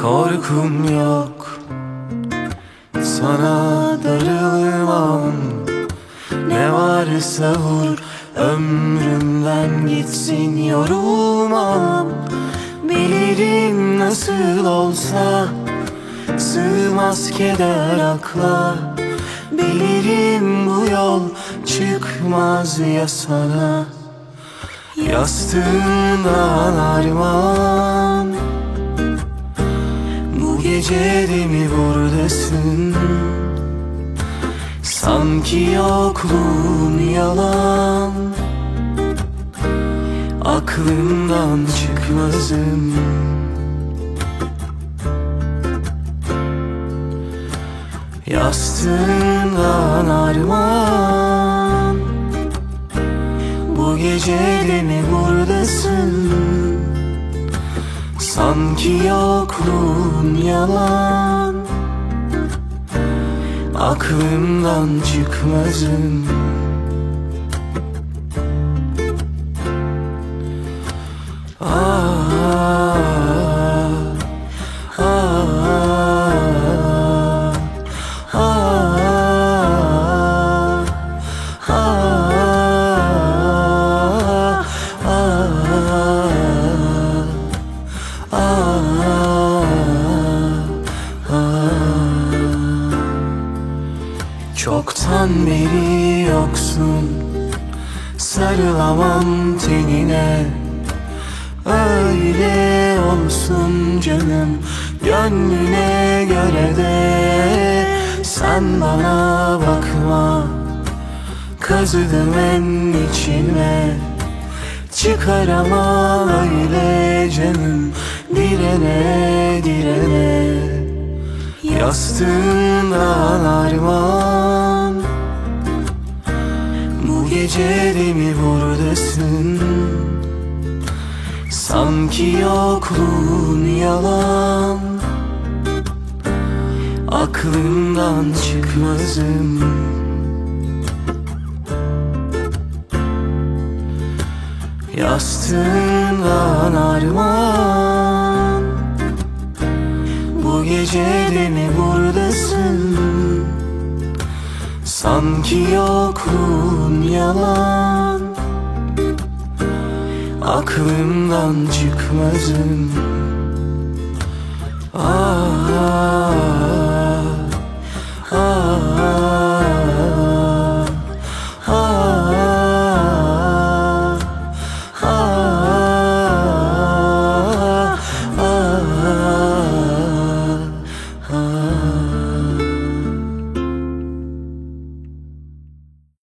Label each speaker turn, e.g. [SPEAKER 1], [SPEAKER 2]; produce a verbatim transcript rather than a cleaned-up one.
[SPEAKER 1] korkum yok, sana darılmam. Ne varsa vur, ömrümden gitsin, yorulmam. Bilirim nasıl olsa sığmaz keder akla. Bilirim bu yol çıkmaz ya sana. Yastığından armağan, bu gece de mi buradasın? Sanki yokluğun yalan, aklımdan çıkmazım. Yastığından armağan, bu gece de mi buradasın? Sanki yokluğun yalan, aklımdan çıkmazım. Ah, ah, ah, ah, çoktan beri yoksun, sarılamam tenine. Öyle olsun canım, gönlüne göre de. Sen bana bakma, kazıdım en içime. Çıkaramam öyle canım, direne direne. Yastığından armağan, bu gece de mi buradasın? Sanki yokluğun yalan, aklımdan çıkmazım. Yastığından armağan, bu gece de mi buradasın? Sanki yokluğun yalan, aklımdan çıkmazım. Ah.